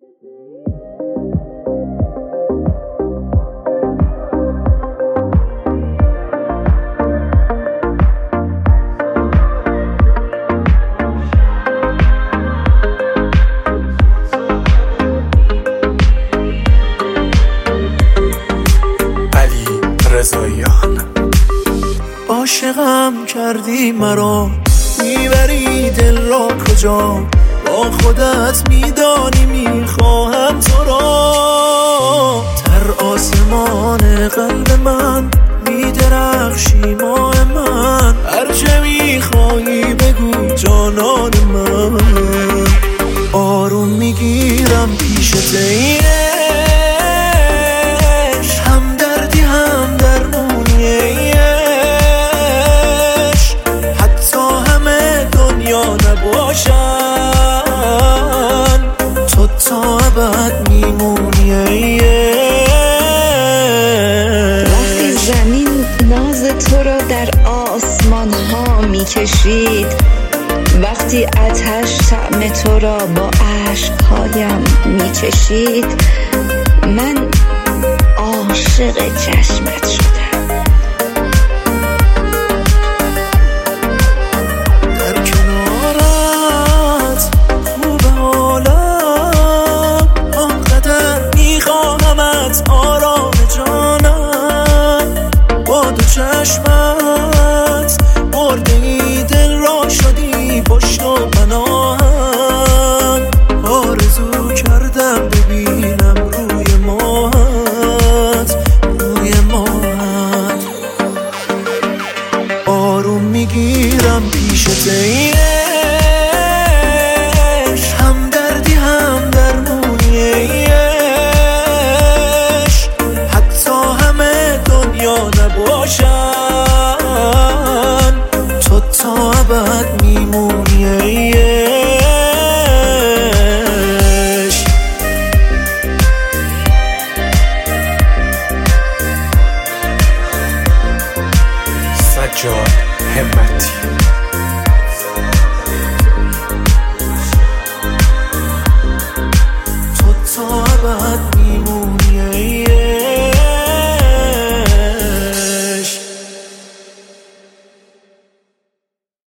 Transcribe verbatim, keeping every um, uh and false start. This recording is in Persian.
عاشقم کردی مرا، میبری دل را کجا؟ با خودت میدانی میخواهم تو را. در آسمان قلب من میدرخشی ماه من، هرچه میخواهی بگو جانان من. آروم میگیرم پیش تیش، همدردی هم درمونیه، نباشن تو تا ابد میمونی. وقتی زمین ناز تو را در آسمان ها میکشید، وقتی آتش طعم تو را با اشکهایم میچشید، من عاشق چشمت شدم. آرام جانم با دو چشمت برده ای دل را، شدی پشت و پناهم. آرزو کردم ببینم روی ماهت، روی ماهت. آروم میگیرم پیش تیش، همدردی هم درمونیه، نباشن تو تا ابد میمونی. سجاد همتی.